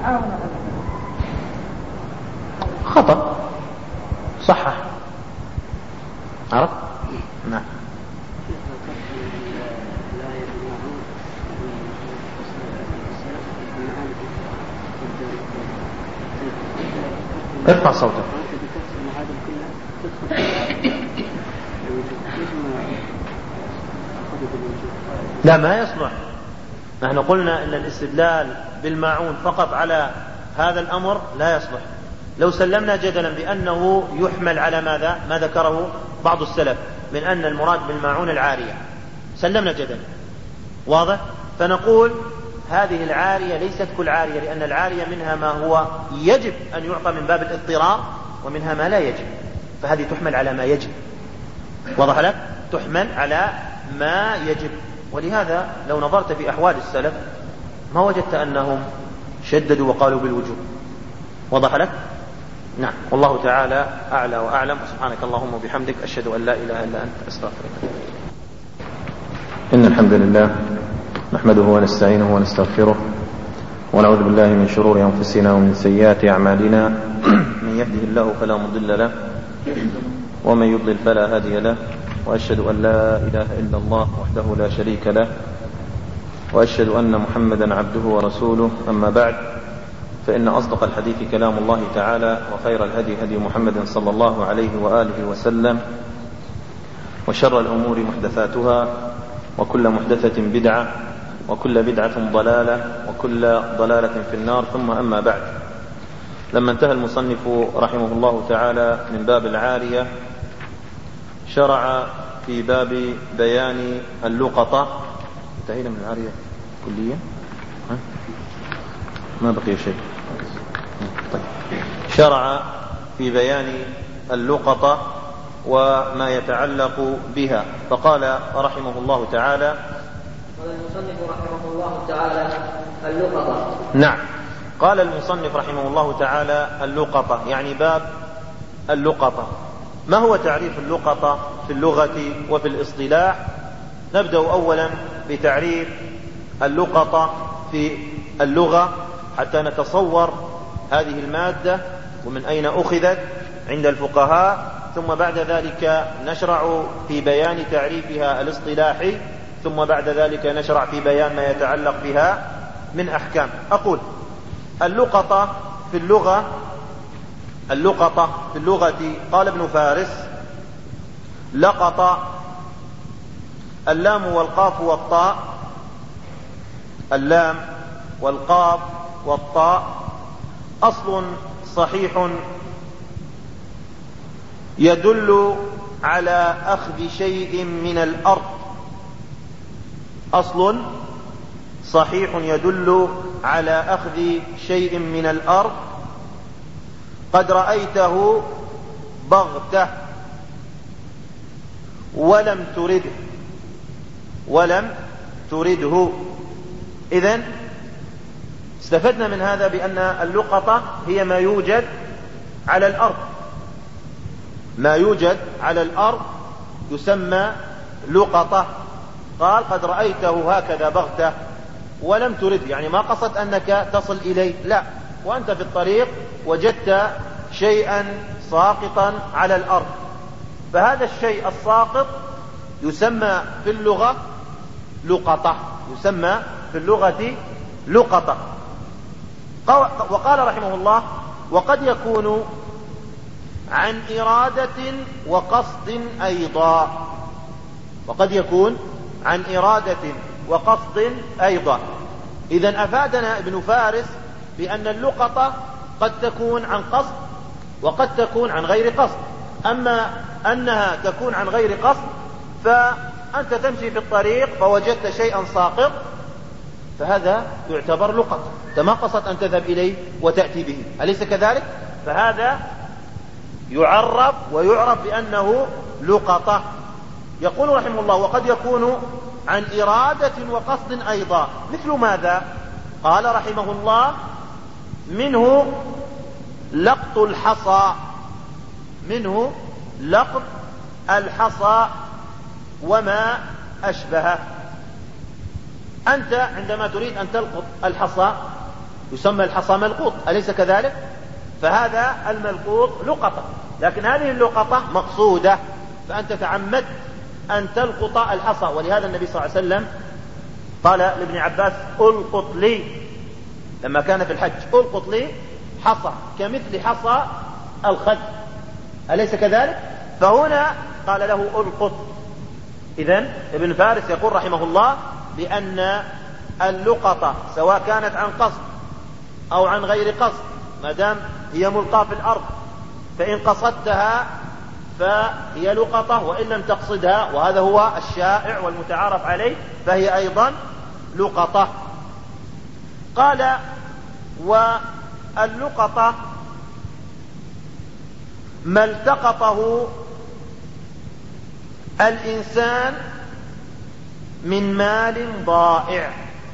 خطأ صحح. عرفت؟ نعم. ارفع صوتك. لا ما يصلح. نحن قلنا ان الاستدلال بالماعون فقط على هذا الامر لا يصلح. لو سلمنا جدلا بانه يحمل على ماذا؟ ما ذكره بعض السلف من ان المراد بالماعون العارية، سلمنا جدلا واضح، فنقول هذه العارية ليست كل عارية، لأن العارية منها ما هو يجب أن يعطى من باب الاضطرار ومنها ما لا يجب، فهذه تحمل على ما يجب. واضح لك؟ تحمل على ما يجب. ولهذا لو نظرت في أحوال السلف ما وجدت أنهم شددوا وقالوا بالوجوب. واضح لك؟ نعم. والله تعالى أعلى وأعلم. سبحانك اللهم وبحمدك أشهد أن لا إله إلا أنت أستغفرك. إن الحمد لله نحمده ونستعينه ونستغفره ونعوذ بالله من شرور أنفسنا ومن سيئات أعمالنا. من يهده الله فلا مضل له ومن يضلل فلا هادي له، وأشهد أن لا إله إلا الله وحده لا شريك له، وأشهد أن محمدا عبده ورسوله. أما بعد، فإن أصدق الحديث كلام الله تعالى، وخير الهدي هدي محمد صلى الله عليه وآله وسلم، وشر الأمور محدثاتها، وكل محدثة بدعة، وكل بدعة ضلالة، وكل ضلالة في النار. ثم أما بعد، لما انتهى المصنف رحمه الله تعالى من باب العارية شرع في باب بيان اللقطة. انتهينا من العارية كليا؟ ما بقي شيء. طيب. شرع في بيان اللقطة وما يتعلق بها، فقال رحمه الله تعالى: قال المصنف رحمه الله تعالى اللقطة. نعم، قال المصنف رحمه الله تعالى اللقطة، يعني باب اللقطة. ما هو تعريف اللقطة في اللغة وفي الاصطلاح؟ نبدأ أولا بتعريف اللقطة في اللغة حتى نتصور هذه المادة ومن أين أخذت عند الفقهاء، ثم بعد ذلك نشرع في بيان تعريفها الاصطلاحي، ثم بعد ذلك نشرع في بيان ما يتعلق بها من أحكام. أقول اللقطة في اللغة قال ابن فارس: لقط اللام والقاف والطاء، اللام والقاف والطاء أصل صحيح يدل على أخذ شيء من الأرض. أصل صحيح يدل على أخذ شيء من الأرض. قد رأيته بغتة ولم ترده. إذن استفدنا من هذا بأن اللقطة هي ما يوجد على الأرض. ما يوجد على الأرض يسمى لقطة. قال: قد رأيته هكذا بغتة ولم ترد، يعني ما قصد أنك تصل إليه، لا، وأنت في الطريق وجدت شيئا ساقطا على الأرض، فهذا الشيء الساقط يسمى في اللغة لقطة، يسمى في اللغة لقطة. وقال رحمه الله: وقد يكون عن إرادة وقصد أيضا. وقد يكون عن إرادة وقصد أيضا. إذن أفادنا ابن فارس بأن اللقطة قد تكون عن قصد وقد تكون عن غير قصد. أما أنها تكون عن غير قصد فأنت تمشي في الطريق فوجدت شيئا ساقط، فهذا يعتبر لقطة، أنت ما قصد أن تذهب إليه وتأتي به، أليس كذلك؟ فهذا يعرف ويعرف بأنه لقطة. يقول رحمه الله: وقد يكون عن إرادة وقصد أيضا. مثل ماذا؟ قال رحمه الله: منه لقط الحصى، منه لقط الحصى وما أشبهه. أنت عندما تريد أن تلقط الحصى يسمى الحصى ملقوط، أليس كذلك؟ فهذا الملقوط لقطة، لكن هذه اللقطة مقصودة، فأنت تعمدت أن تلقط الحصى. ولهذا النبي صلى الله عليه وسلم قال لابن عباس ألقط لي لما كان في الحج، ألقط لي حصى كمثل حصى الخد، أليس كذلك؟ فهنا قال له ألقط. إذن ابن فارس يقول رحمه الله بأن اللقطة سواء كانت عن قصد أو عن غير قصد، ما دام هي ملقاة في الأرض، فإن قصدتها فهي لقطة، وإن لم تقصدها، وهذا هو الشائع والمتعارف عليه، فهي أيضا لقطة. قال واللقطة ما التقطه الإنسان من مال ضائع.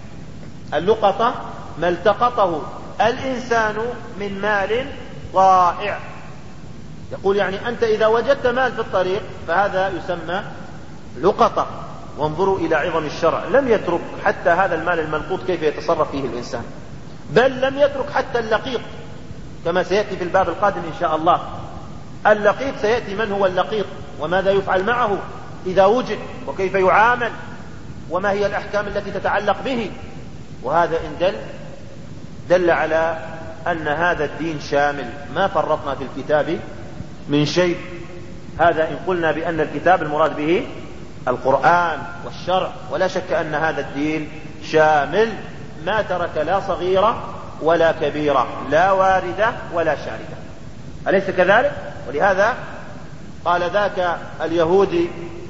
اللقطة ما التقطه الإنسان من مال ضائع. يقول يعني أنت إذا وجدت مال في الطريق فهذا يسمى لقطة. وانظروا إلى عظم الشرع، لم يترك حتى هذا المال الملقوط كيف يتصرف فيه الإنسان، بل لم يترك حتى اللقيط، كما سيأتي في الباب القادم إن شاء الله. اللقيط سيأتي من هو اللقيط، وماذا يفعل معه إذا وجد، وكيف يعامل، وما هي الأحكام التي تتعلق به. وهذا إن دل على أن هذا الدين شامل، ما فرطنا في الكتاب من شيء. هذا إن قلنا بأن الكتاب المراد به القرآن والشرع، ولا شك أن هذا الدين شامل، ما ترك لا صغيرة ولا كبيرة، لا واردة ولا شاردة، أليس كذلك؟ ولهذا قال ذاك اليهودي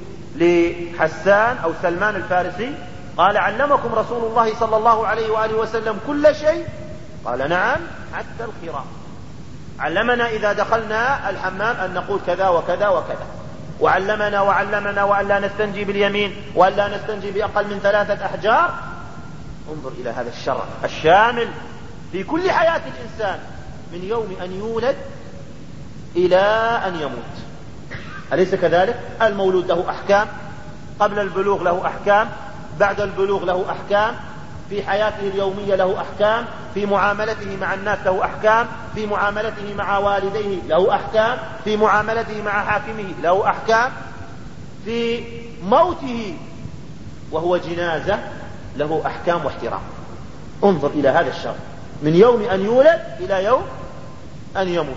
لحسان أو سلمان الفارسي، قال علمكم رسول الله صلى الله عليه وآله وسلم كل شيء؟ قال نعم حتى الخراء. علمنا إذا دخلنا الحمام أن نقول كذا وكذا وكذا، وعلمنا وأن لا نستنجي باليمين، وأن لا نستنجي بأقل من 3 أحجار. انظر إلى هذا الشرع الشامل في كل حياة الإنسان من يوم أن يولد إلى أن يموت، أليس كذلك؟ المولود له أحكام، قبل البلوغ له أحكام، بعد البلوغ له أحكام، في حياته اليومية له أحكام، في معاملته مع الناس له أحكام، في معاملته مع والديه له أحكام، في معاملته مع حاكمه له أحكام، في موته وهو جنازة له أحكام واحترام. انظر إلى هذا الشرع من يوم أن يولد إلى يوم أن يموت،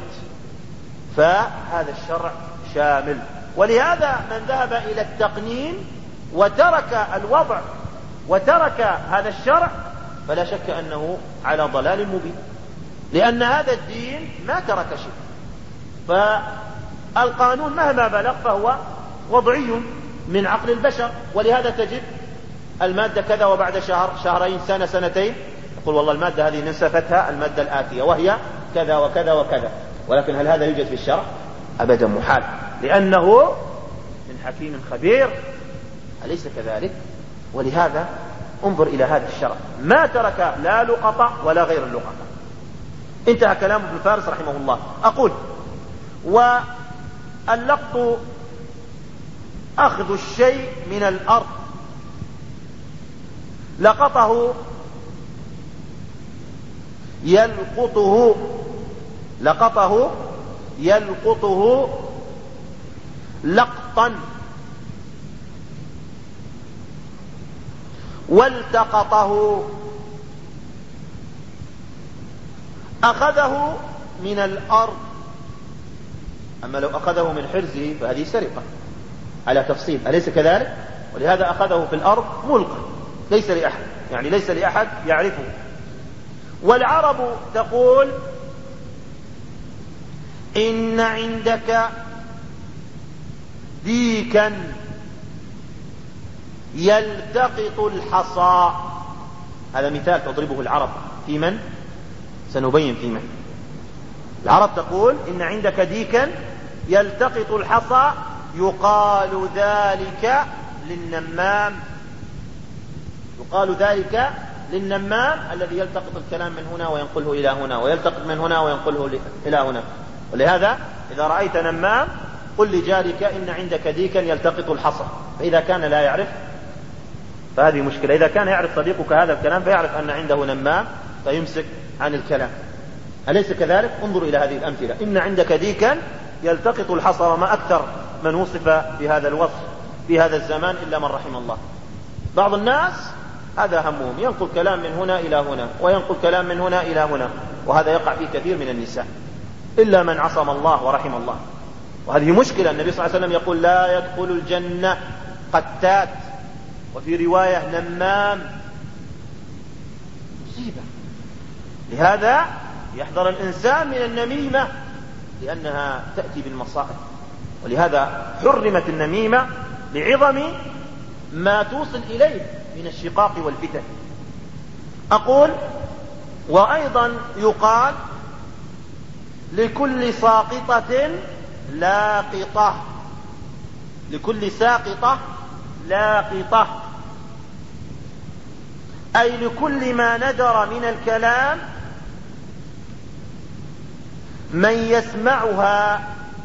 فهذا الشرع شامل. ولهذا من ذهب إلى التقنين وترك الوضع وترك هذا الشرع فلا شك أنه على ضلال مبين، لأن هذا الدين ما ترك شيء. فالقانون مهما بلغ فهو وضعي من عقل البشر، ولهذا تجد المادة كذا وبعد شهر شهرين سنة سنتين يقول والله المادة هذه نسفتها المادة الآتية وهي كذا وكذا وكذا. ولكن هل هذا يوجد في الشرع؟ أبدا محال، لأنه من حكيم خبير، أليس كذلك؟ ولهذا انظر إلى هذا الشرع ما ترك لا لقطة ولا غير اللقطة. انتهى كلام ابن فارس رحمه الله. أقول واللقط أخذ الشيء من الأرض، لقطه يلقطه، لقطه يلقطه لقطا، والتقطه أخذه من الأرض. أما لو أخذه من حرزه فهذه سرقة على تفصيل، أليس كذلك؟ ولهذا أخذه في الأرض ملقا ليس لأحد، يعني ليس لأحد يعرفه. والعرب تقول إن عندك ديكا يلتقط الحصى. هذا مثال تضربه العرب في من؟ سنبين في من. العرب تقول إن عندك ديكا يلتقط الحصى، يقال ذلك للنمام، يقال ذلك للنمام الذي يلتقط الكلام من هنا وينقله إلى هنا، ويلتقط من هنا وينقله إلى هنا. ولهذا إذا رأيت نمام قل لجارك إن عندك ديكا يلتقط الحصى. فإذا كان لا يعرف فهذه مشكلة. إذا كان يعرف صديقك هذا الكلام فيعرف أن عنده نمام فيمسك عن الكلام. أليس كذلك؟ انظر إلى هذه الأمثلة. إن عندك ديكا يلتقط الحصى، وما أكثر من وصف بهذا الوصف في هذا الزمان إلا من رحم الله. بعض الناس هذا همهم، ينقل كلام من هنا إلى هنا، وينقل كلام من هنا إلى هنا، وهذا يقع في كثير من النساء إلا من عصم الله ورحم الله. وهذه مشكلة. النبي صلى الله عليه وسلم يقول لا يدخل الجنة قتات، وفي رواية نمام. مصيبة. لهذا يحذر الإنسان من النميمة، لأنها تأتي بالمصائب. ولهذا حرمت النميمة لعظم ما توصل إليه من الشقاق والفتن. أقول وأيضا يقال لكل ساقطة لاقطة، لكل ساقطة لاقطة، أي لكل ما ندر من الكلام من يسمعها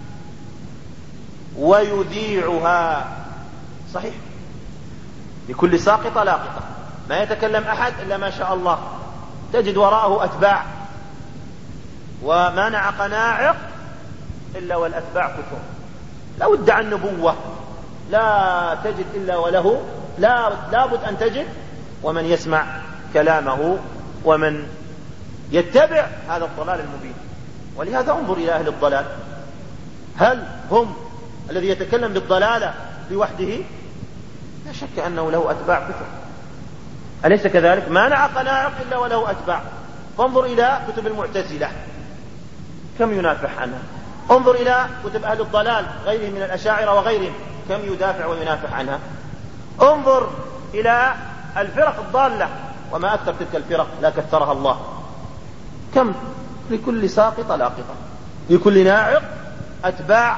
ويذيعها. صحيح، لكل ساقطة لاقطة، ما يتكلم أحد إلا ما شاء الله، تجد وراءه أتباع، وما نعق ناعق إلا والأتباع كثر. لو ادعى النبوة لا تجد إلا وله، لا بد أن تجد ومن يسمع كلامه ومن يتبع هذا الضلال المبين. ولهذا انظر إلى أهل الضلال، هل هم الذي يتكلم بالضلالة لوحده؟ لا شك أنه له أتباع كثر. أليس كذلك؟ ما نعق ناعق إلا وله أتباع. فانظر إلى كتب المعتزلة كم ينافح عنها، انظر إلى كتب أهل الضلال غيرهم من الأشاعرة وغيرهم كم يدافع وينافح عنها. انظر إلى الفرق الضالة، وما أكثر تلك الفرق، لا كثرها الله. كم لكل ساقطة لاقطة، لكل ناعق أتباع،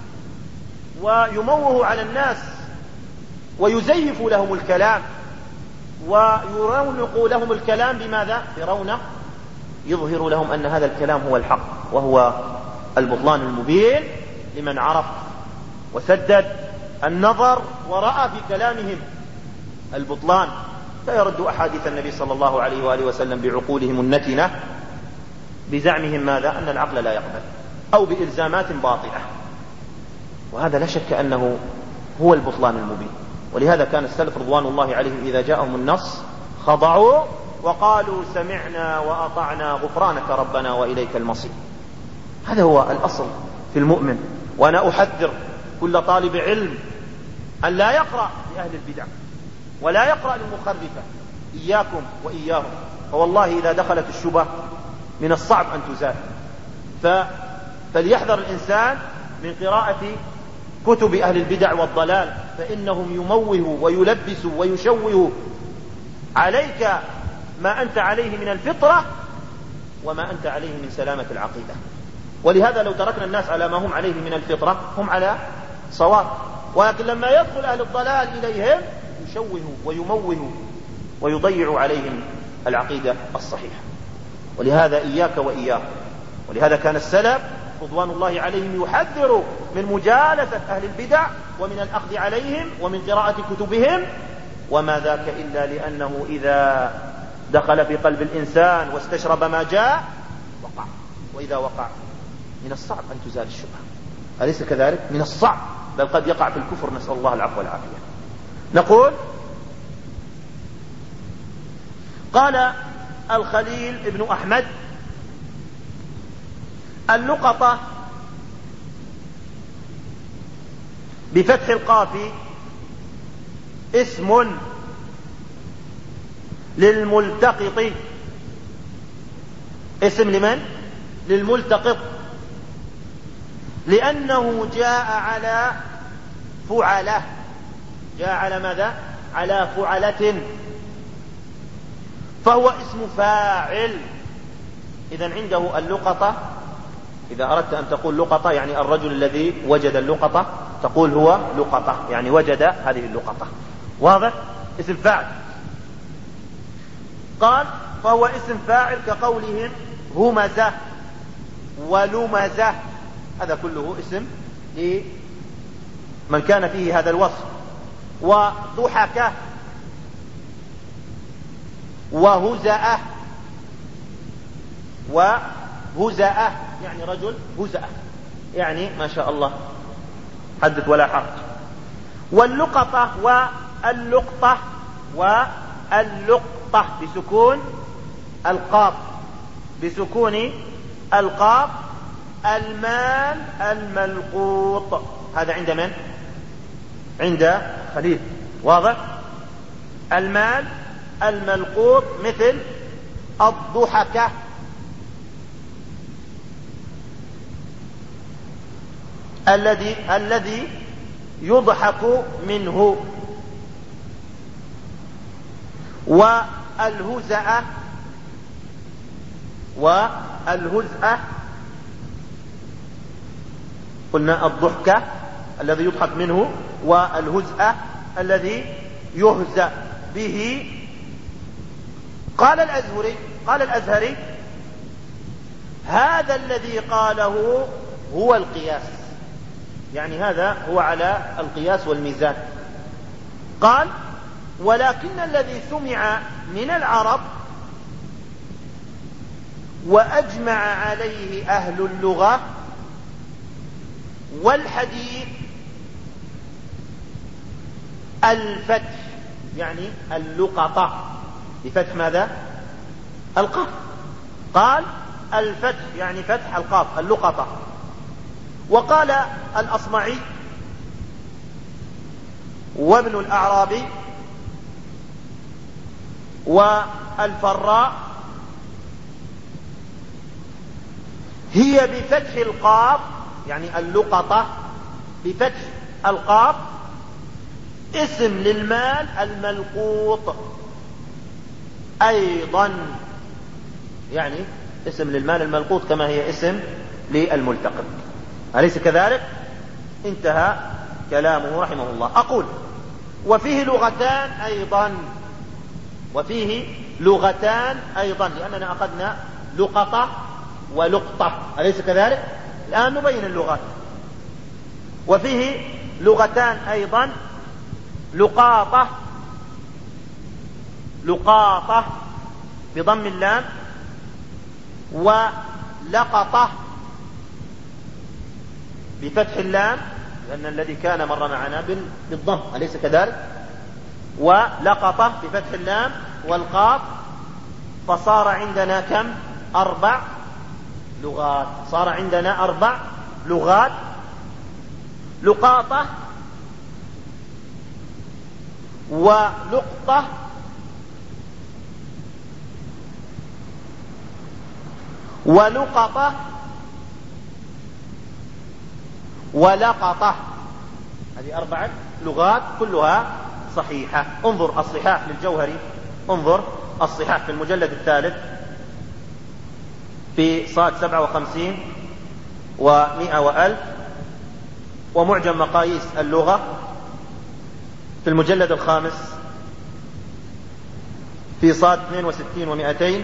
ويموه على الناس ويزيف لهم الكلام ويرونق لهم الكلام. بماذا؟ برونق يظهر لهم أن هذا الكلام هو الحق، وهو البطلان المبين لمن عرف وسدد النظر ورأى في كلامهم البطلان. فيرد أحاديث النبي صلى الله عليه وآله وسلم بعقولهم النتنة، بزعمهم ماذا؟ أن العقل لا يقبل، أو بإلزامات باطلة. وهذا لا شك أنه هو البطلان المبين. ولهذا كان السلف رضوان الله عليهم إذا جاءهم النص خضعوا وقالوا سمعنا وأطعنا غفرانك ربنا وإليك المصير. هذا هو الأصل في المؤمن. وأنا أحذر كل طالب علم أن لا يقرأ لأهل البدع ولا يقرأ للمخرفة، إياكم وإياهم. فوالله إذا دخلت الشبهة من الصعب أن تزال. فليحذر الإنسان من قراءة كتب أهل البدع والضلال، فإنهم يموهوا ويلبسوا ويشوهوا عليك ما أنت عليه من الفطرة وما أنت عليه من سلامة العقيدة. ولهذا لو تركنا الناس على ما هم عليه من الفطرة هم على صواب، ولكن لما يدخل أهل الضلال إليهم يشوهوا ويموهوا ويضيعوا عليهم العقيدة الصحيحة. ولهذا إياك وإياهم. ولهذا كان السلف رضوان الله عليهم يحذروا من مجالسة أهل البدع ومن الأخذ عليهم ومن قراءة كتبهم، وما ذاك إلا لأنه إذا دخل في قلب الإنسان واستشرب ما جاء وقع، وإذا وقع من الصعب أن تزال الشبهة. أليس كذلك؟ من الصعب، بل قد يقع في الكفر، نسأل الله العفو والعافية. نقول قال الخليل ابن أحمد اللقطة بفتح القاف اسم للملتقط. اسم لمن؟ للملتقط، لأنه جاء على فعلة. جاء على ماذا؟ على فعلة، فهو اسم فاعل. إذن عنده اللقطة. إذا أردت أن تقول لقطة يعني الرجل الذي وجد اللقطة، تقول هو لقطة يعني وجد هذه اللقطة. واضح؟ اسم فاعل. قال فهو اسم فاعل كقولهم همزة ولمزة، هذا كله اسم لمن كان فيه هذا الوصف. وضحكة وهزأة وهزأة يعني رجل هزأة، يعني ما شاء الله حدث ولا حرج. واللقطة واللقطة واللقطة بسكون القاف، بسكون القاف. المال الملقوط، هذا عند من؟ عند خليل، واضح؟ المال الملقوط مثل الضحكة، الذي يضحك منه. والهزأة قلنا الضحكة الذي يضحك منه، والهزأة الذي يهزأ به. قال الأزهري هذا الذي قاله هو القياس، يعني هذا هو على القياس والميزان. قال ولكن الذي سمع من العرب وأجمع عليه أهل اللغة والحديث الفتح، يعني اللقطة بفتح ماذا؟ القاف. قال الفتح يعني فتح القاف، اللقطة. وقال الأصمعي وابن الأعرابي والفراء هي بفتح القاف، يعني اللقطة بفتح القاف اسم للمال الملقوط أيضا، يعني اسم للمال الملقوط كما هي اسم للملتقط، أليس كذلك؟ انتهى كلامه رحمه الله. أقول وفيه لغتان أيضا، لأننا أخذنا لقطة ولقطة، أليس كذلك؟ الآن نبين اللغات. وفيه لغتان أيضا، لقاطة بضم اللام، ولقطة بفتح اللام، لأن الذي كان مر معنا بالضم، أليس كذلك؟ ولقطة بفتح اللام والقاف. فصار عندنا كم؟ 4 لغات. صار عندنا 4 لغات: لقاطة ولقطة ولقطة ولقطة. هذه 4 لغات كلها صحيحة. انظر الصحاح للجوهري، انظر الصحاح في المجلد الثالث في صاد 57 و100 و1000، ومعجم مقاييس اللغة في المجلد الخامس في صاد 62 و200،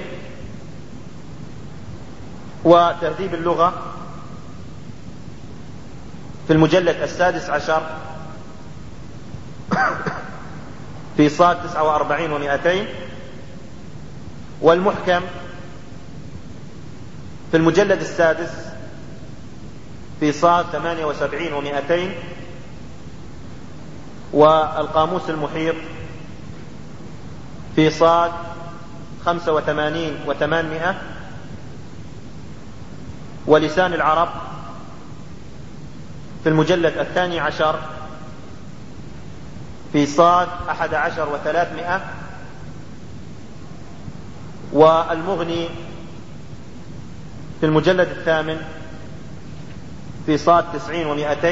وتهذيب اللغة في المجلد السادس عشر في صاد 49 و200، والمحكم في المجلد السادس في صاد 78 و200، والقاموس المحيط في صاد 85 و800، ولسان العرب في المجلد الثاني عشر في صاد 11 و300، والمغني في المجلد الثامن في صاد 90 و200،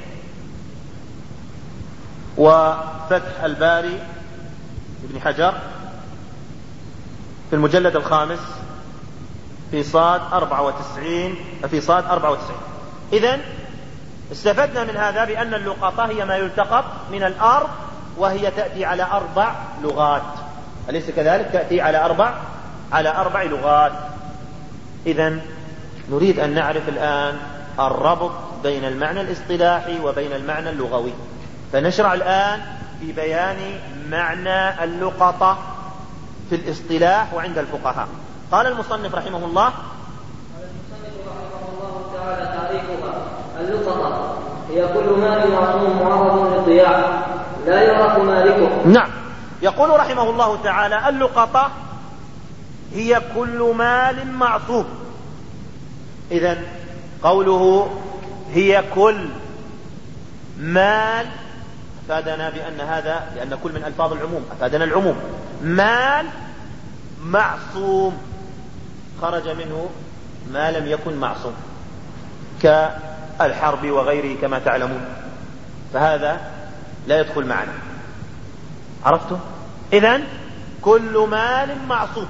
وفتح الباري ابن حجر في المجلد الخامس في صاد 94. إذن استفدنا من هذا بأن اللقطة هي ما يلتقط من الأرض، وهي تأتي على 4 لغات، أليس كذلك؟ تأتي على 4 لغات. إذن نريد أن نعرف الآن الربط بين المعنى الاصطلاحي وبين المعنى اللغوي، فنشرع الآن في بيان معنى اللقطة في الاصطلاح وعند الفقهاء. قال المصنف رحمه الله: اللقطة هي كل مال معصوم معرض للضياع لا يعرف مالكه. نعم. يقول رحمه الله تعالى اللقطة هي كل مال معصوم. إذن قوله هي كل مال أفادنا بأن هذا، لأن كل من ألفاظ العموم أفادنا العموم. مال معصوم خرج منه ما لم يكن معصوم كالحرب وغيره كما تعلمون، فهذا لا يدخل معنا. عرفتم؟ إذن كل مال معصوم.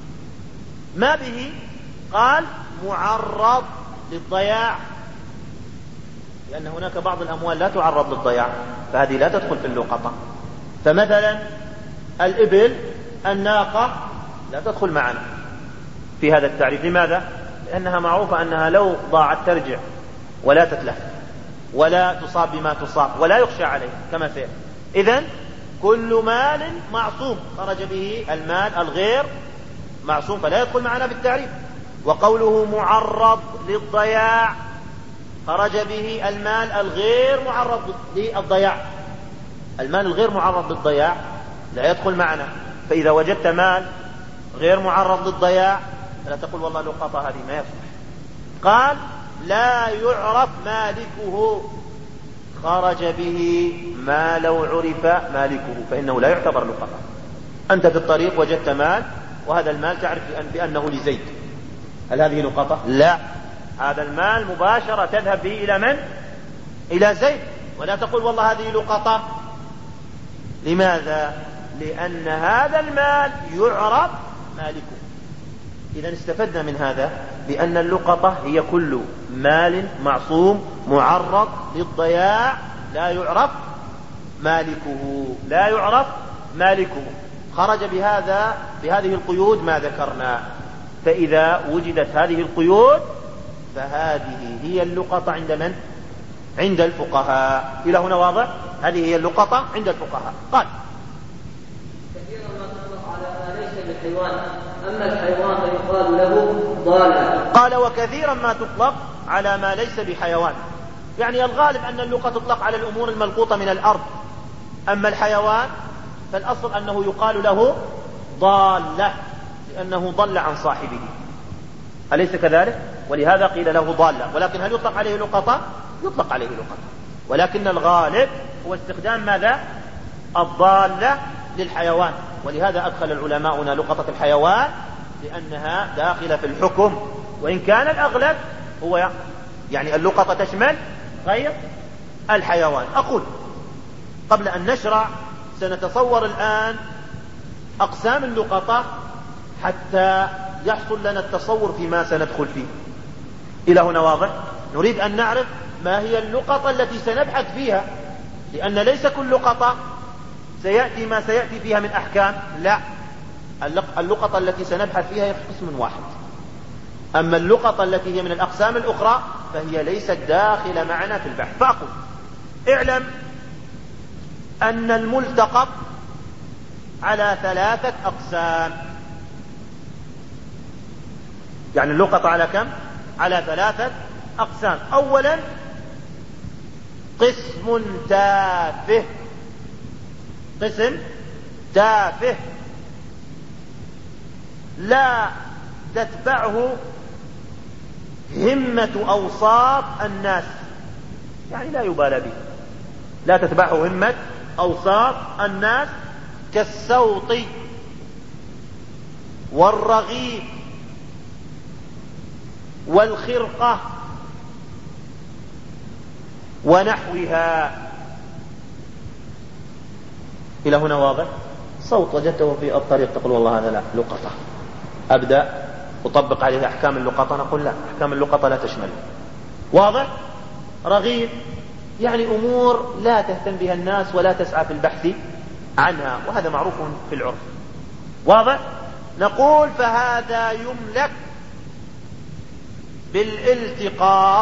ما به؟ قال معرض للضياع، لأن هناك بعض الأموال لا تعرض للضياع، فهذه لا تدخل في اللقطة. فمثلا الإبل، الناقة لا تدخل معنا في هذا التعريف. لماذا؟ لأنها معروفة أنها لو ضاعت ترجع ولا تتلف ولا تصاب بما تصاب ولا يخشى عليه كما سيأتي. إذن كل مال معصوم خرج به المال الغير معصوم فلا يدخل معنا بالتعريف. وقوله معرض للضياع خرج به المال الغير معرض للضياع. المال الغير معرض للضياع لا يدخل معنا. فإذا وجدت مال غير معرض للضياع فلا تقول والله لقطة، هذه ما يصلح. قال لا يعرف مالكه، خرج به ما لو عرف مالكه فإنه لا يعتبر لقطة. أنت في الطريق وجدت مال وهذا المال تعرف بأنه لزيد، هل هذه لقطة؟ لا، هذا المال مباشرة تذهب به إلى من؟ إلى زيد، ولا تقول والله هذه لقطة. لماذا؟ لأن هذا المال يعرف مالكه. إذا استفدنا من هذا بأن اللقطة هي كل مال معصوم معرض للضياع لا يعرف مالكه، لا يعرف مالكه. خرج بهذه القيود ما ذكرنا. فإذا وجدت هذه القيود فهذه هي اللقطة عند من؟ عند الفقهاء. إلى هنا واضح؟ هذه هي اللقطة عند الفقهاء. قال كثيرا ما تطلق على ما ليس بالحيوان، أما الحيوان فيقال له ضالة. قال وكثيرا ما تطلق على ما ليس بحيوان، يعني الغالب أن اللقطة تطلق على الأمور الملقوطة من الأرض. أما الحيوان فالأصل أنه يقال له ضالة لأنه ضل عن صاحبه، أليس كذلك؟ ولهذا قيل له ضالة. ولكن هل يطلق عليه لقطة؟ يطلق عليه لقطة، ولكن الغالب هو استخدام ماذا؟ الضالة للحيوان. ولهذا أدخل العلماء هنا لقطة الحيوان لأنها داخلة في الحكم، وإن كان الأغلب هو يعني اللقطة تشمل غير الحيوان. أقول قبل أن نشرع سنتصور الآن أقسام اللقطة حتى يحصل لنا التصور فيما سندخل فيه. إلى هنا واضح؟ نريد أن نعرف ما هي اللقطة التي سنبحث فيها، لأن ليس كل لقطة سيأتي ما سيأتي فيها من أحكام، لا، اللقطة التي سنبحث فيها هي قسم واحد. أما اللقطة التي هي من الأقسام الأخرى فهي ليست داخلة معنا في البحث. فأقول اعلم أن الملتقط على 3 أقسام. يعني اللقطة على كم؟ على 3 أقسام. أولا قسم تافه، قسم تافه لا تتبعه همة أوساط الناس، يعني لا يبالى به، لا تتبعه همة أوساط الناس كالسوط والرغيف والخرقة ونحوها. إلى هنا واضح؟ صوت وجدته في الطريق تقول والله هذا لا لقطة، أبدأ أطبق عليه أحكام اللقطة، نقول لا، أحكام اللقطة لا تشمل. واضح؟ رغيف يعني أمور لا تهتم بها الناس ولا تسعى في البحث عنها، وهذا معروف في العرف. واضح؟ نقول فهذا يملك بالالتقاط،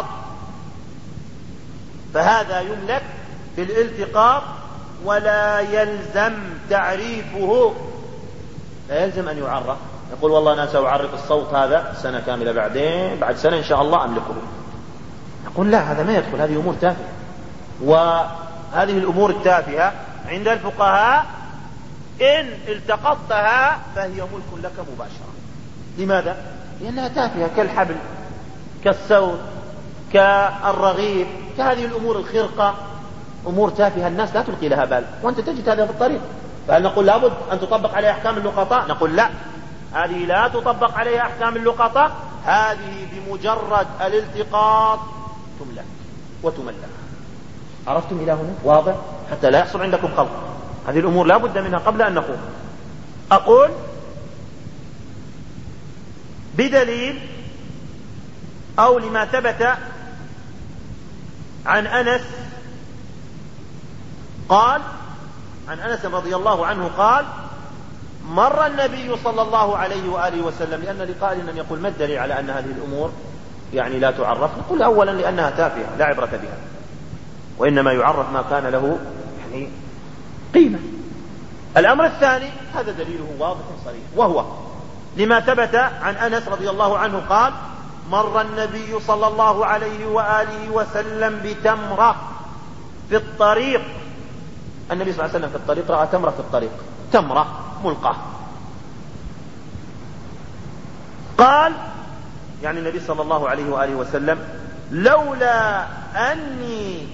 فهذا يملك بالالتقاط ولا يلزم تعريفه، لا يلزم أن يعرف. يقول والله أنا سأعرف الصوت هذا سنة كاملة، بعدين بعد سنة إن شاء الله أملكه، نقول لا، هذا ما يدخل، هذه أمور تافهة. وهذه الأمور التافهة عند الفقهاء إن التقطتها فهي ملك لك مباشرة. لماذا؟ لأنها تافهة، كالحبل، كالسور، كالرغيف، كهذه الأمور، الخرقة، أمور تافهة الناس لا تلقي لها بال، وأنت تجد هذا في الطريق. فهل نقول لابد أن تطبق عليها أحكام اللقطاء؟ نقول لا، هذه لا تطبق عليها أحكام اللقطاء، هذه بمجرد الالتقاط تملك وتملك. عرفتم إلى هنا؟ واضح؟ حتى لا يحصل عندكم خلط. هذه الأمور لا بد منها قبل أن نقول. أقول بدليل أو لما ثبت عن أنس قال، عن أنس رضي الله عنه قال: مر النبي صلى الله عليه وآله وسلم. لأن لقائل أن يقول ما الدليل على أن هذه الأمور يعني لا تعرف؟ نقول أولا لأنها تافهة لا عبرة بها، وإنما يعرف ما كان له يعني قيمة. الأمر الثاني هذا دليله واضح صريح، وهو لما ثبت عن أنس رضي الله عنه قال: مر النبي صلى الله عليه وآله وسلم بتمرة في الطريق. النبي صلى الله عليه وسلم في الطريق رأى تمرة في الطريق، تمرة ملقاة. قال يعني النبي صلى الله عليه وآله وسلم: لولا أني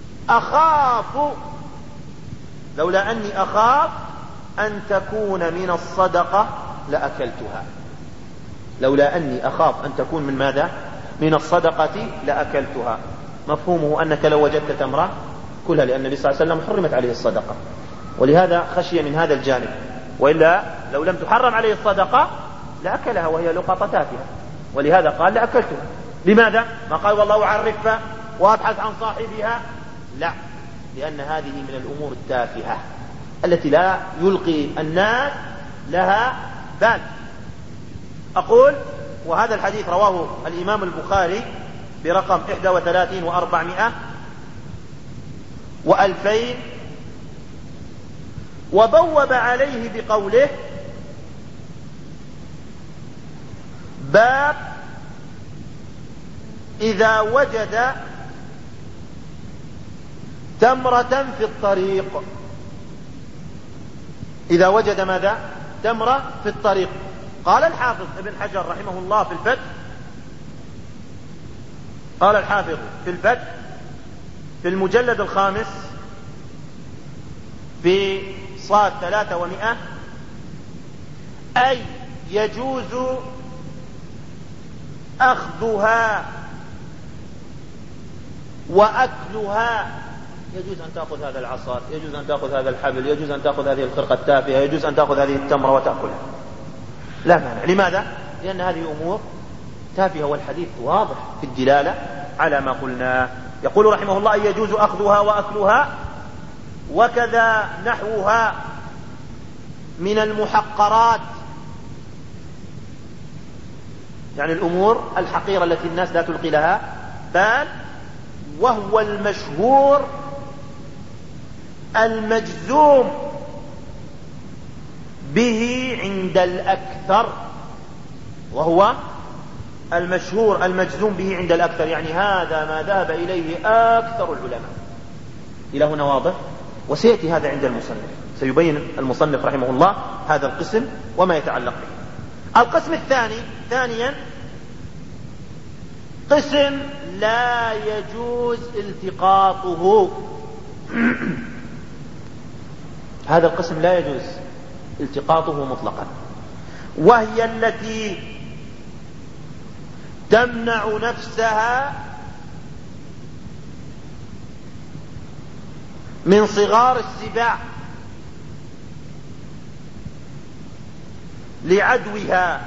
أخاف أن تكون من الصدقة لأكلتها. لولا أني أخاف أن تكون من ماذا؟ من الصدقة لأكلتها. مفهومه أنك لو وجدت تمرة كلها، لأن النبي صلى الله عليه وسلم حرمت عليه الصدقة، ولهذا خشي من هذا الجانب، وإلا لو لم تحرم عليه الصدقة لأكلها وهي لقطة تافهة، ولهذا قال لأكلتها. لماذا؟ ما قال والله أعرفها وأبحث عن صاحبها، لا، لأن هذه من الأمور التافهة التي لا يلقي الناس لها بال. أقول وهذا الحديث رواه الإمام البخاري برقم 31 و400 و2000، وبوب عليه بقوله: باب إذا وجد تمرة في الطريق. إذا وجد ماذا؟ تمرة في الطريق. قال الحافظ ابن حجر رحمه الله في الفتح، قال الحافظ في الفتح في المجلد 5 في صاد 300: أي يجوز أخذها وأكلها. يجوز أن تأخذ هذا العصا، يجوز أن تأخذ هذا الحبل، يجوز أن تأخذ هذه الخرقة التافهة، يجوز أن تأخذ هذه التمرة وتأكلها، لا مانع. لماذا؟ لأن هذه أمور تافهة، والحديث واضح في الدلالة على ما قلنا. يقول رحمه الله: يجوز أخذها وأكلها، وكذا نحوها من المحقرات، يعني الأمور الحقيرة التي الناس لا تلقي لها بال، وهو المشهور المجزوم به عند الأكثر. وهو المشهور المجزوم به عند الأكثر، يعني هذا ما ذهب إليه أكثر العلماء. إلى هنا واضح؟ وسيأتي هذا عند المصنف، سيبين المصنف رحمه الله هذا القسم وما يتعلق به. القسم الثاني، ثانيا، قسم لا يجوز التقاطه. هذا القسم لا يجوز التقاطه مطلقا، وهي التي تمنع نفسها من صغار السباع لعدوها،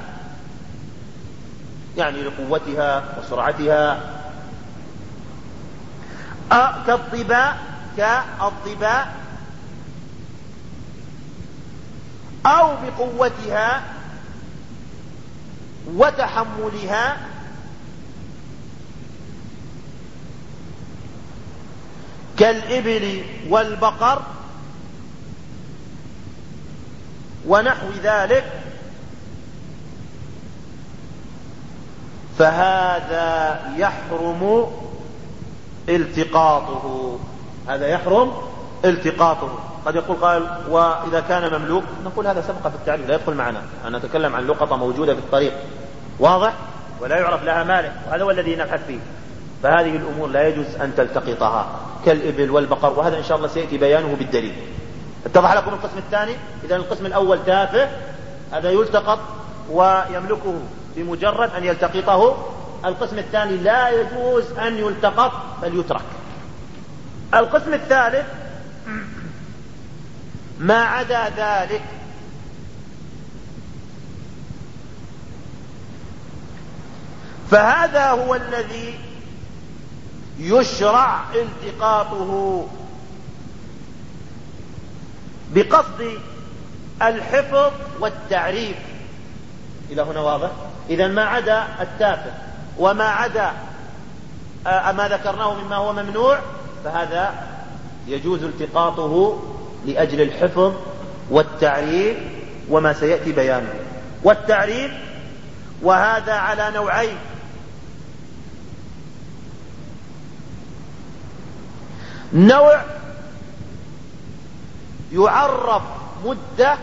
يعني لقوتها وسرعتها، كالضباء أو بقوتها وتحملها، كالإبل والبقر ونحو ذلك، فهذا يحرم التقاطه، هذا يحرم التقاطه. قد يقول قائل وإذا كان مملوك، نقول هذا سبق في التعريف لا يدخل معنا، أنا أتكلم عن لقطة موجودة في الطريق واضح ولا يعرف لها مالك، وهذا هو الذي نبحث فيه. فهذه الأمور لا يجوز أن تلتقطها كالإبل والبقر، وهذا إن شاء الله سيأتي بيانه بالدليل. اتضح لكم القسم الثاني؟ إذن القسم الأول تافه، هذا يلتقط ويملكه بمجرد أن يلتقطه. القسم الثاني لا يجوز أن يلتقط بل يترك. القسم الثالث ما عدا ذلك، فهذا هو الذي يشرع التقاطه بقصد الحفظ والتعريف. إلى هنا واضح؟ إذن ما عدا التافه وما عدا ما ذكرناه مما هو ممنوع فهذا يجوز التقاطه لأجل الحفظ والتعريف وما سيأتي بيانه. والتعريف وهذا على نوعين: نوع يعرف مدة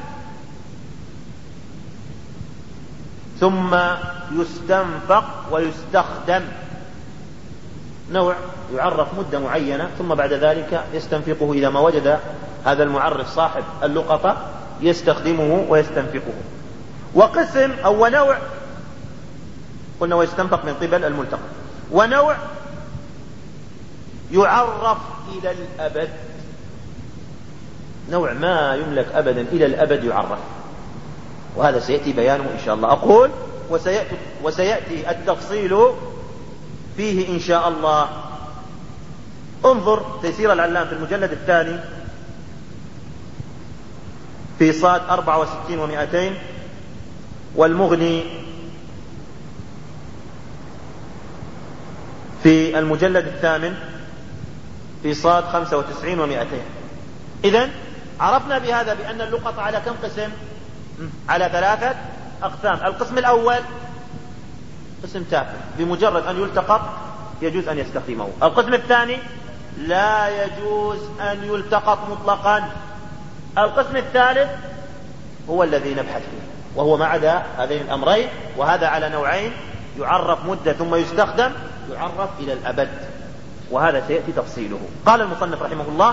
ثم يستنفق ويستخدم، نوع يعرف مدة معينة ثم بعد ذلك يستنفقه إذا ما وجد هذا المعرف صاحب اللقطة يستخدمه ويستنفقه. وقسم أو نوع قلنا ويستنفق من قبل الملتقط، ونوع يعرف إلى الأبد، نوع ما يملك أبدا إلى الأبد يعرف، وهذا سيأتي بيانه إن شاء الله. أقول وسيأتي التفصيل فيه إن شاء الله. انظر تيسير العلام في المجلد الثاني في صاد 64 و200، والمغني في المجلد الثامن في صاد 95 و200. إذن عرفنا بهذا بأن اللقطة على كم قسم؟ على 3 أقسام. القسم الأول قسم تافه، بمجرد أن يلتقط يجوز أن يستخدمه. القسم الثاني لا يجوز أن يلتقط مطلقا. القسم الثالث هو الذي نبحث فيه، وهو ما عدا هذين الأمرين، وهذا على نوعين: يعرف مدة ثم يستخدم، يعرف إلى الأبد، وهذا سيأتي تفصيله. قال المصنف رحمه الله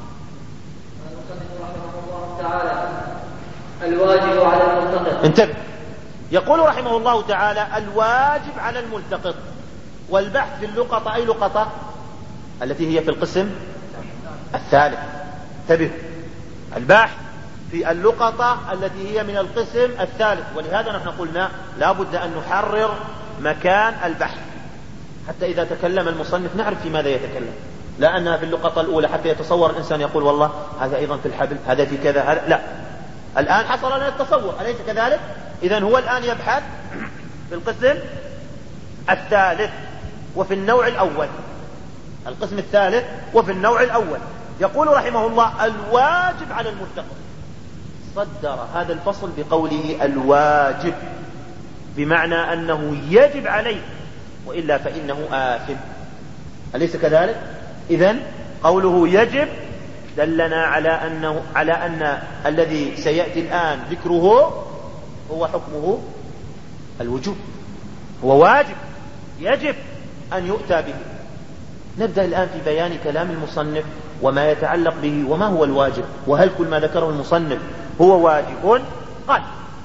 تعالى: الواجب على الملتقط. انتبه، يقول رحمه الله تعالى: الواجب على الملتقط. والبحث في اللقطة أي لقطة؟ التي هي في القسم الثالث. انتبه، البحث في اللقطة التي هي من القسم الثالث، ولهذا نحن قلنا لا بد أن نحرر مكان البحث حتى إذا تكلم المصنف نعرف في ماذا يتكلم، لا أنها في اللقطة الأولى حتى يتصور الإنسان يقول والله هذا أيضا في الحبل، هذا في كذا، هذا لا. الآن حصل لنا التصور، أليس كذلك؟ إذن هو الآن يبحث في القسم الثالث وفي النوع الأول، القسم الثالث وفي النوع الأول. يقول رحمه الله: الواجب على الملتقط. صدر هذا الفصل بقوله الواجب، بمعنى أنه يجب عليه، وإلا فإنه آثم، أليس كذلك؟ إذن قوله يجب دلنا على أن الذي سيأتي الآن ذكره هو حكمه الوجوب، هو واجب يجب أن يؤتى به. نبدأ الآن في بيان كلام المصنف وما يتعلق به، وما هو الواجب، وهل كل ما ذكره المصنف هو واجب؟ قال: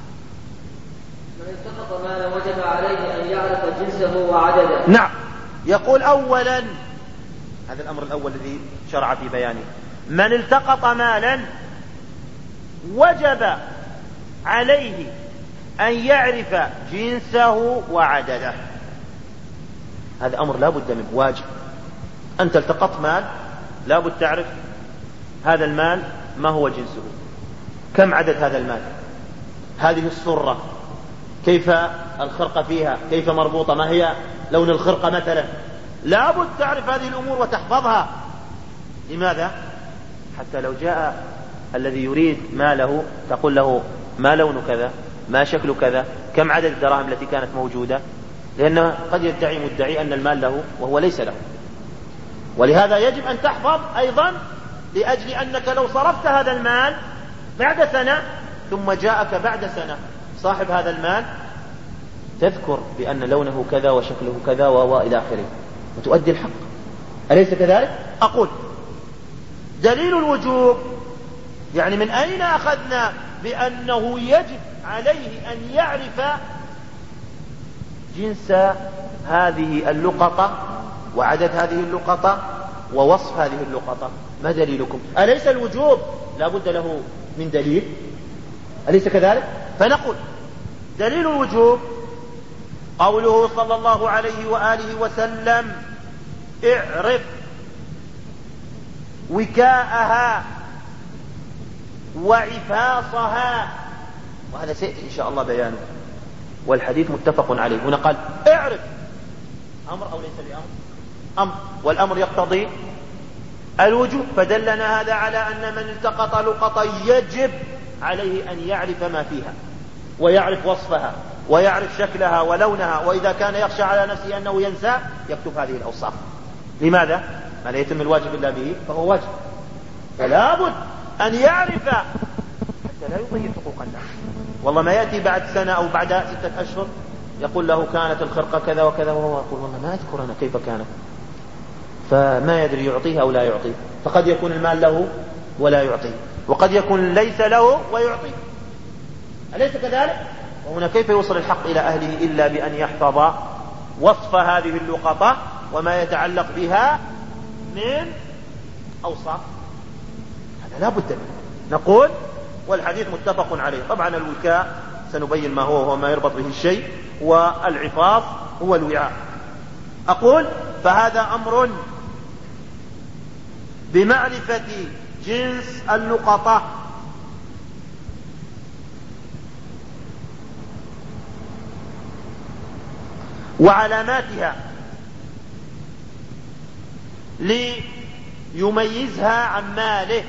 من التقط مالا وجب عليه أن يعرف جنسه وعدده. نعم، يقول أولا، هذا الأمر الأول الذي شرع في بيانه: من التقط مالا وجب عليه أن يعرف جنسه وعدده. هذا أمر لا بد منه، واجب. أنت التقطت مال لا بد تعرف هذا المال ما هو جنسه، كم عدد هذا المال، هذه الصرة كيف الخرقة فيها، كيف مربوطة، ما هي لون الخرقة مثلا، لا بد تعرف هذه الأمور وتحفظها. لماذا؟ حتى لو جاء الذي يريد ماله تقول له ما لون كذا، ما شكل كذا، كم عدد الدراهم التي كانت موجودة، لأنه قد يدعي مدعي أن المال له وهو ليس له. ولهذا يجب أن تحفظ أيضا، لأجل أنك لو صرفت هذا المال بعد سنة ثم جاءك بعد سنة صاحب هذا المال، تذكر بأن لونه كذا وشكله كذا وإلى آخره، وتؤدي الحق. أليس كذلك؟ أقول دليل الوجوب، يعني من أين أخذنا بأنه يجب عليه أن يعرف جنس هذه اللقطة وعدد هذه اللقطة ووصف هذه اللقطة؟ ما دليلكم؟ أليس الوجوب لا بد له من دليل؟ أليس كذلك؟ فنقول دليل الوجوب قوله صلى الله عليه وآله وسلم: اعرف وكاءها وعفاصها. وهذا سيأتي إن شاء الله بيانه، والحديث متفق عليه. هنا قال اعرف، أمر أو ليس بأمر؟ أمر، والأمر يقتضي الوجوب، فدلنا هذا على أن من التقط لقطة يجب عليه أن يعرف ما فيها ويعرف وصفها ويعرف شكلها ولونها، وإذا كان يخشى على نفسه أنه ينسى يكتب هذه الأوصاف. لماذا؟ ما لا يتم الواجب إلا به فهو واجب، فلا بد أن يعرف حتى لا يضيع حقوق الناس. والله ما يأتي بعد سنة أو بعد 6 أشهر يقول له كانت الخرقة كذا وكذا، وهو يقول والله ما أذكر أنا كيف كانت، فما يدري يعطيه أو لا يعطيه. فقد يكون المال له ولا يعطيه، وقد يكون ليس له ويعطيه. أليس كذلك؟ وهنا كيف يوصل الحق إلى أهله إلا بأن يحفظ وصف هذه اللقطة وما يتعلق بها من أوصاف. هذا لا بد منه. نقول والحديث متفق عليه. طبعا الوكاء سنبين ما هو وما يربط به الشيء، والعفاف هو الوعاء. أقول فهذا أمر بمعرفة جنس اللقطة، وعلاماتها ليميزها عن ماله،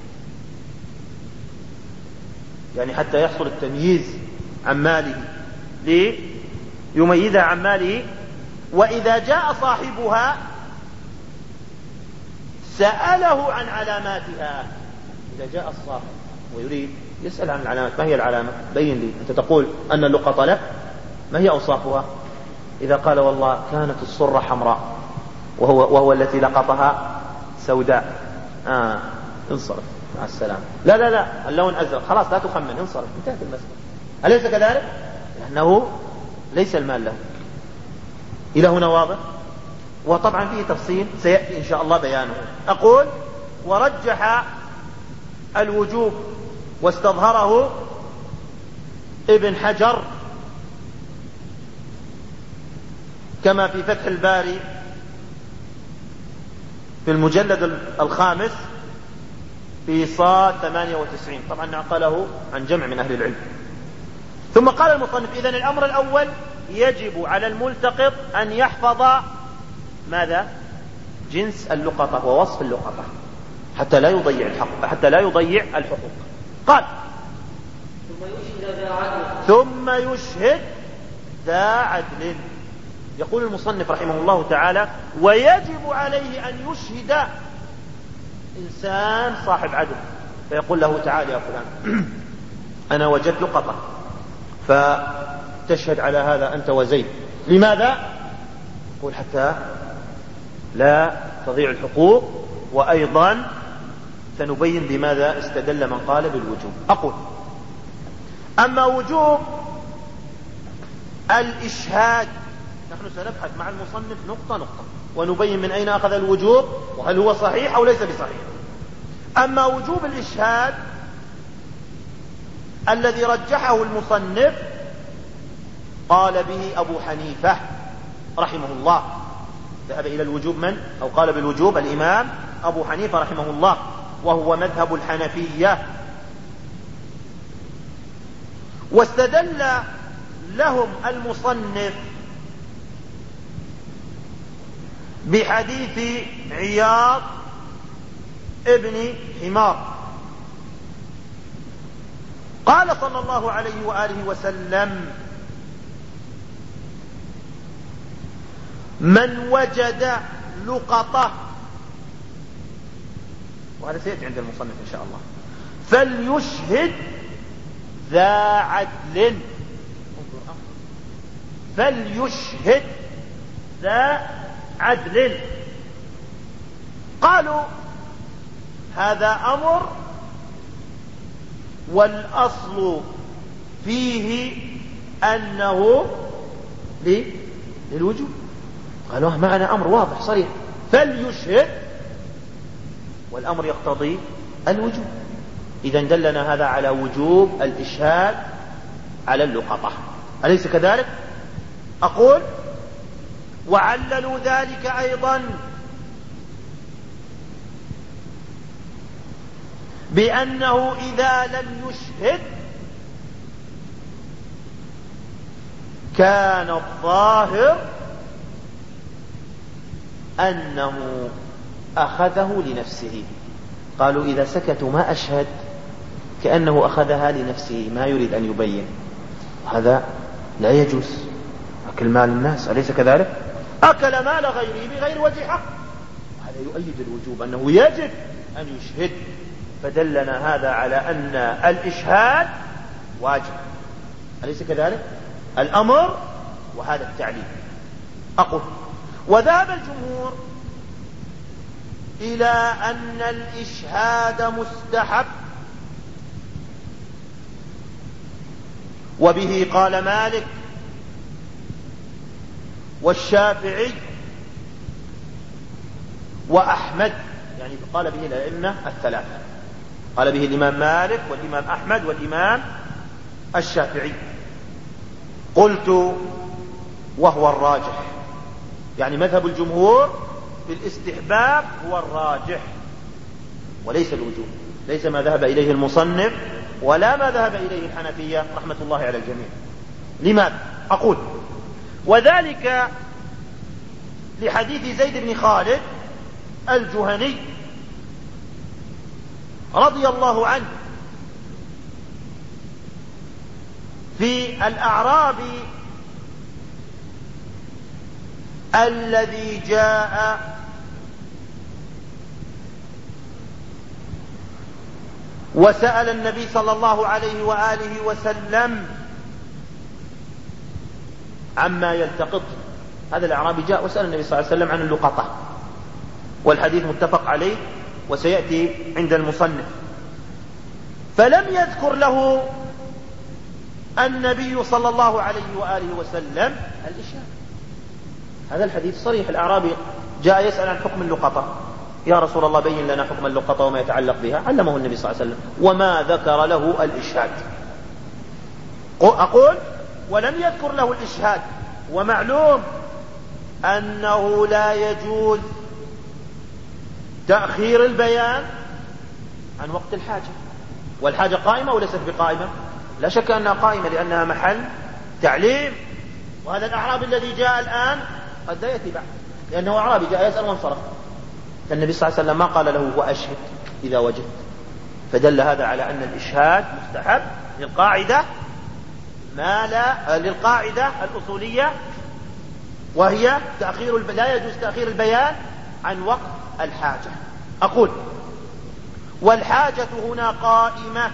يعني حتى يحصل التمييز عن ماله، ليميزها عن ماله. وإذا جاء صاحبها سأله عن علاماتها. إذا جاء الصاحب ويريد يسأل عن العلامات، ما هي العلامة؟ بين لي، أنت تقول أن اللقطة لك، ما هي أوصافها؟ إذا قال والله كانت الصرة حمراء وهو التي لقطها سوداء، انصرف مع السلامة. لا اللون أزرق، خلاص لا تخمن، انصرف، انتهت المسألة. أليس كذلك؟ لأنه ليس المال له. إلى هنا واضح؟ وطبعا فيه تفصيل سيأتي إن شاء الله بيانه. أقول ورجح الوجوب واستظهره ابن حجر كما في فتح الباري في المجلد 5 في صاد 98. طبعا نقله عن جمع من أهل العلم. ثم قال المصنف: إذن الأمر الأول يجب على الملتقط أن يحفظ ماذا؟ جنس اللقطة ووصف اللقطة حتى لا يضيع الحق، حتى لا يضيع الحقوق. قال: ثم يشهد ذا عدل. يقول المصنف رحمه الله تعالى: ويجب عليه أن يشهد إنسان صاحب عدل، فيقول له: تعال يا فلان أنا وجدت لقطة، فتشهد على هذا أنت وزيد. لماذا؟ يقول حتى لا تضيع الحقوق، وأيضا سنبين لماذا استدل من قال بالوجوب. أقول: أما وجوب الإشهاد، نحن سنبحث مع المصنف نقطة نقطة ونبين من أين أخذ الوجوب وهل هو صحيح أو ليس بصحيح. أما وجوب الإشهاد الذي رجحه المصنف قال به أبو حنيفة رحمه الله. ذهب إلى الوجوب من؟ أو قال بالوجوب الإمام أبو حنيفة رحمه الله، وهو مذهب الحنفية. واستدل لهم المصنف بحديث عياض ابن حمار قال صلى الله عليه وآله وسلم: من وجد لقطة وهذا سيأتي عند المصنف إن شاء الله. فليشهد ذا عدل، فليشهد ذا عدل. قالوا هذا أمر والأصل فيه أنه للوجوب. قالوا معنى أمر واضح صريح، فليشهد، والأمر يقتضي الوجوب. إذا دلنا هذا على وجوب الإشهاد على اللقطة، أليس كذلك؟ أقول وعللوا ذلك أيضا بأنه إذا لم يشهد كان الظاهر أنه أخذه لنفسه. قالوا إذا سكتوا ما أشهد كأنه أخذها لنفسه، ما يريد أن يبين. هذا لا يجوز، أكل مال الناس، أليس كذلك؟ أكل مال غيره بغير وجه حق، هذا يؤيد الوجوب أنه يجب أن يشهد. فدلنا هذا على أن الإشهاد واجب، أليس كذلك؟ الأمر وهذا التعليل. أقول وذهب الجمهور إلى أن الإشهاد مستحب، وبه قال مالك والشافعي وأحمد، يعني قال به الأئمة الثلاثة، قال به الإمام مالك والإمام أحمد والإمام الشافعي. قلت وهو الراجح، يعني مذهب الجمهور في الاستحباب هو الراجح وليس الوجوب، ليس ما ذهب إليه المصنف ولا ما ذهب إليه الحنفية رحمة الله على الجميع. لماذا؟ أقول وذلك لحديث زيد بن خالد الجهني رضي الله عنه في الأعراب الذي جاء وسأل النبي صلى الله عليه وآله وسلم عما يلتقط. هذا الأعرابي جاء وسأل النبي صلى الله عليه وسلم عن اللقطة، والحديث متفق عليه وسيأتي عند المصنف. فلم يذكر له النبي صلى الله عليه وآله وسلم الإشهاد. هذا الحديث صريح، الأعرابي جاء يسأل عن حكم اللقطة، يا رسول الله بين لنا حكم اللقطة وما يتعلق بها، علمه النبي صلى الله عليه وسلم وما ذكر له الإشهاد. أقول ولم يذكر له الإشهاد، ومعلوم أنه لا يجوز تأخير البيان عن وقت الحاجة، والحاجة قائمة وليست بقائمة؟ لا شك أنها قائمة لأنها محل تعليم. وهذا الأعرابي الذي جاء الآن قد لا يأتي بعد، لأنه أعرابي جاء يسأل وانصرف، فالنبي صلى الله عليه وسلم ما قال له وأشهد إذا وجدت. فدل هذا على أن الإشهاد مستحب للقاعدة للقاعدة الأصولية، وهي لا يجوز تأخير البيان عن وقت الحاجة. أقول والحاجة هنا قائمة،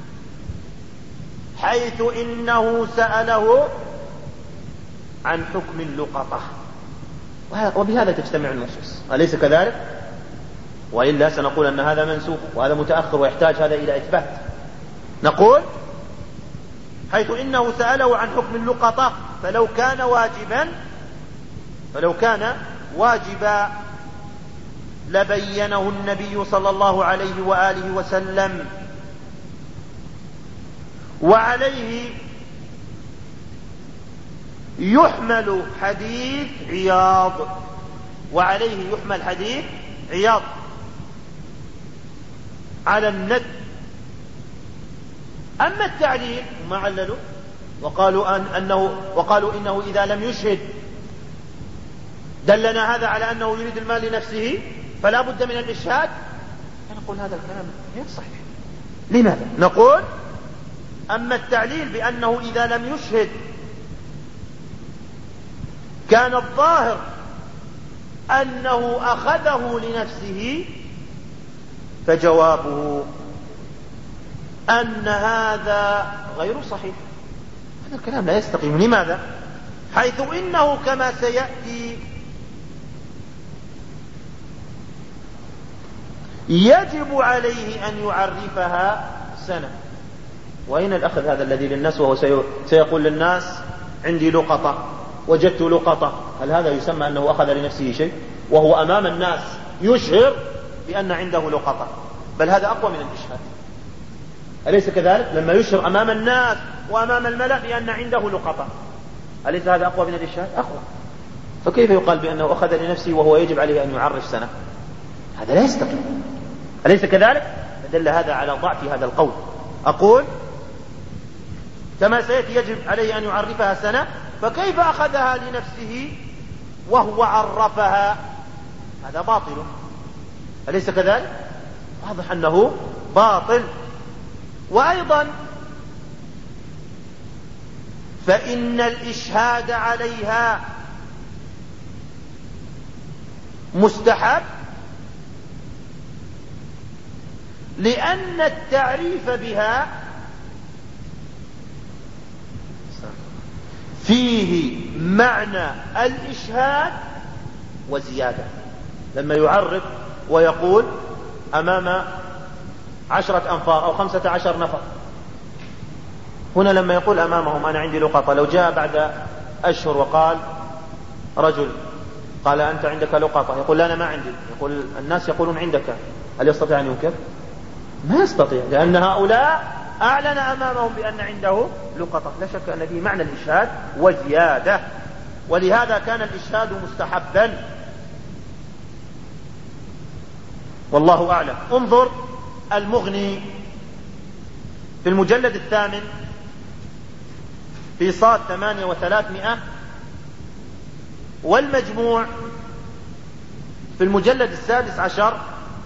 حيث إنه سأله عن حكم اللقطة، وبهذا تجتمع النصوص، أليس كذلك؟ وإلا سنقول أن هذا منسوخ وهذا متأخر ويحتاج هذا إلى إثبات. نقول حيث إنه سأله عن حكم اللقطة، فلو كان واجبا لبينه النبي صلى الله عليه وآله وسلم. وعليه يحمل حديث عياض على الند. أما التعليل ما عللوا وقالوا إنه إذا لم يشهد دلنا هذا على أنه يريد المال لنفسه فلا بد من الإشهاد. نقول هذا الكلام غير صحيح. لماذا؟ نقول أما التعليل بأنه إذا لم يشهد كان الظاهر أنه أخذه لنفسه، فجوابه أن هذا غير صحيح. هذا الكلام لا يستقيم. لماذا؟ حيث إنه كما سيأتي يجب عليه أن يعرفها سنة. وأين الأخذ هذا الذي للناس وهو سيقول للناس عندي لقطة، وجدت لقطة؟ هل هذا يسمى أنه أخذ لنفسه شيء وهو أمام الناس يشهر بأن عنده لقطة؟ بل هذا أقوى من الإشهاد، أليس كذلك؟ لما يشهر أمام الناس وأمام الملأ بأن عنده لقطة، أليس هذا أقوى من الإشهاد؟ أقوى. فكيف يقال بأنه أخذ لنفسه وهو يجب عليه أن يعرف سنة؟ هذا لا يستقيم، أليس كذلك؟ فدل هذا على ضعف هذا القول. أقول كما سيأتي يجب عليه أن يعرفها سنة، فكيف أخذها لنفسه وهو عرفها؟ هذا باطل، أليس كذلك؟ واضح أنه باطل. وأيضا فإن الإشهاد عليها مستحب، لأن التعريف بها فيه معنى الإشهاد وزيادة. لما يعرف ويقول أمام 10 أنفار أو 15 نفر، هنا لما يقول أمامهم أنا عندي لقطة، لو جاء بعد أشهر وقال رجل قال أنت عندك لقطة، يقول لا أنا ما عندي، يقول الناس يقولون عندك، هل يستطيع أن ينكر؟ ما يستطيع، لأن هؤلاء أعلن أمامهم بأن عنده لقطة. لا شك أن فيه معنى الإشهاد وزيادة، ولهذا كان الإشهاد مستحبا، والله أعلم. انظر المغني في المجلد 8 في صاد 800، والمجموع في المجلد 16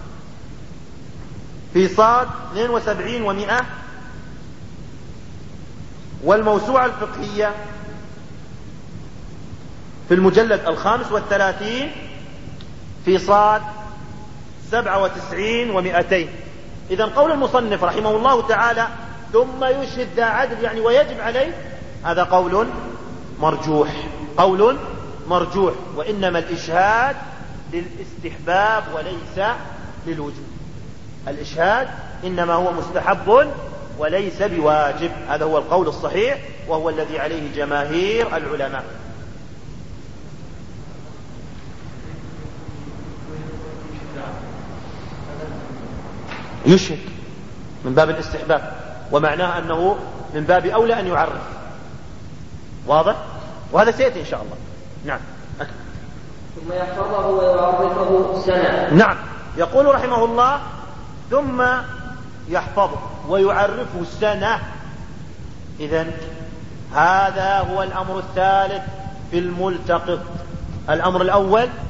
في صاد 72 و100، والموسوعة الفقهية في المجلد 35 في صاد 97 و200. إذن قول المصنف رحمه الله تعالى ثم يشهد ذا عدل يعني ويجب عليه، هذا قول مرجوح، قول مرجوح. وإنما الإشهاد للاستحباب وليس للوجوب. الإشهاد إنما هو مستحب وليس بواجب، هذا هو القول الصحيح وهو الذي عليه جماهير العلماء. يشهد من باب الاستحباب، ومعناه أنه من باب أولى أن يعرف. واضح؟ وهذا سيأتي إن شاء الله. نعم. ثم يحفظه ويعرفه سنة. نعم، يقول رحمه الله ثم يحفظه ويعرفه سنة. إذن هذا هو الأمر الثالث في الملتقط. الأمر الأول